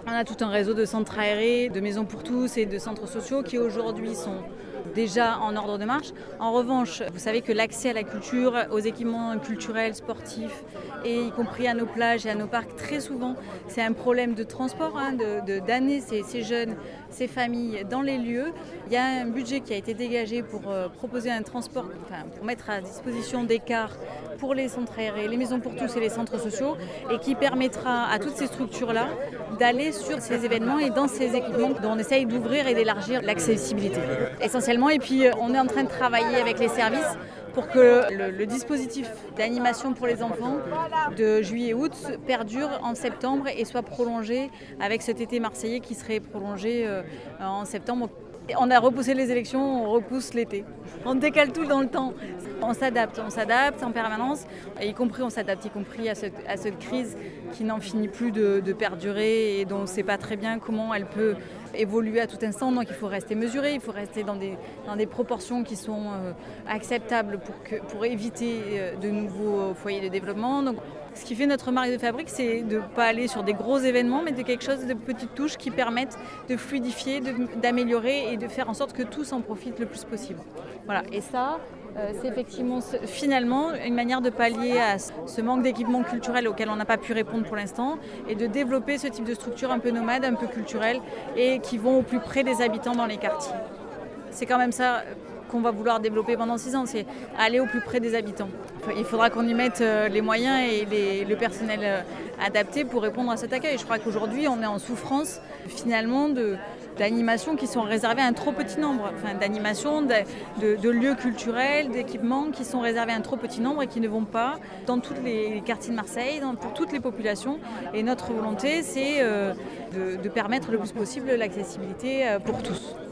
On a tout un réseau de centres aérés, de maisons pour tous et de centres sociaux qui aujourd'hui sont déjà en ordre de marche. En revanche, vous savez que l'accès à la culture, aux équipements culturels, sportifs, et y compris à nos plages et à nos parcs, très souvent, c'est un problème de transport, d'amener ces jeunes, ces familles dans les lieux. Il y a un budget qui a été dégagé pour proposer un transport, pour mettre à disposition des cars pour les centres aérés, les maisons pour tous et les centres sociaux, et qui permettra à toutes ces structures-là d'aller sur ces événements et dans ces équipements dont on essaye d'ouvrir et d'élargir l'accessibilité. Essentiellement, et puis on est en train de travailler avec les services pour que le dispositif d'animation pour les enfants de juillet-août perdure en septembre et soit prolongé avec cet été marseillais qui serait prolongé en septembre. On a repoussé les élections, on repousse l'été. On décale tout dans le temps. On s'adapte en permanence, et on s'adapte y compris à cette crise qui n'en finit plus de perdurer et dont on ne sait pas très bien comment elle peut évoluer à tout instant. Donc il faut rester mesuré, il faut rester dans des proportions qui sont acceptables pour éviter de nouveaux foyers de développement. Donc, ce qui fait notre marque de fabrique, c'est de ne pas aller sur des gros événements, mais de quelque chose de petites touches qui permettent de fluidifier, d'améliorer et de faire en sorte que tous en profitent le plus possible. Voilà. Et ça, c'est effectivement finalement une manière de pallier à ce manque d'équipements culturels auquel on n'a pas pu répondre pour l'instant et de développer ce type de structure un peu nomade, un peu culturelle et qui vont au plus près des habitants dans les quartiers. C'est quand même ça qu'on va vouloir développer pendant 6 ans, c'est aller au plus près des habitants. Il faudra qu'on y mette les moyens et le personnel adapté pour répondre à cet accueil. Je crois qu'aujourd'hui, on est en souffrance finalement d'animations qui sont réservées à un trop petit nombre, d'animations, de lieux culturels, d'équipements qui sont réservés à un trop petit nombre et qui ne vont pas dans tous les quartiers de Marseille, pour toutes les populations. Et notre volonté, c'est de permettre le plus possible l'accessibilité pour tous.